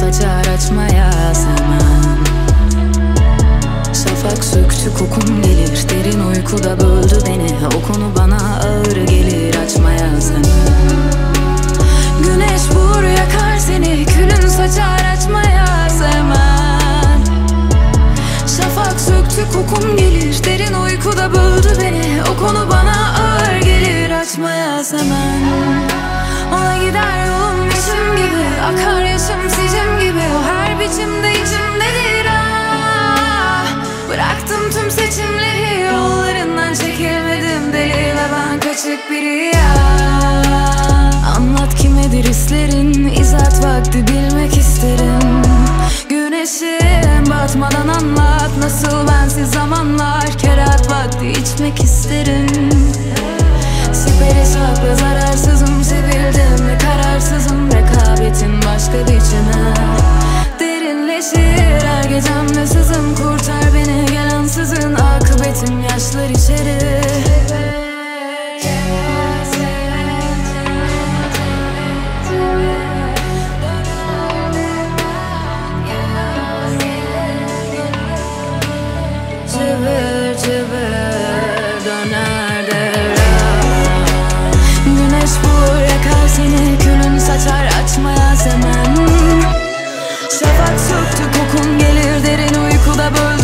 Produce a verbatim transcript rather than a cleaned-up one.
saçar açmaya sevmem. Şafak söktü kokun gelir, derin uykuda böldü beni. O konu bana ağır gelir, açmaya sevmem. Güneş vur yakar seni, külün saçar açmaya sevmem. Şafak söktü kokun gelir, derin uykuda böldü beni. O konu bana ağır gelir, açmaya sevmem. Ona gider yolum biçim gibi, akar yaşım sicim gibi. O her biçimde içimdedir ah. Bıraktım tüm seçimleri, yollarından çekilmedim deli ve ben kaçık biri ya. Anlat kimedir hislerin, izat vakti bilmek isterim. Güneşim batmadan anlat, nasıl bensiz zamanlar. Kerat vakti içmek isterim. Siperi sap ve zararsızım, sevildim ve kararsızım. Rekabetin başka biçimi derinleşir her gecemde sızım. Kurtar beni gel ansızın, akıbetim yaşlar içeri. Cıvır cıvır döner devran. Güneş vur yakar seni, külün saçar açmaya sevmem. Şafak söktü kokun gelir, derin uykuda böldü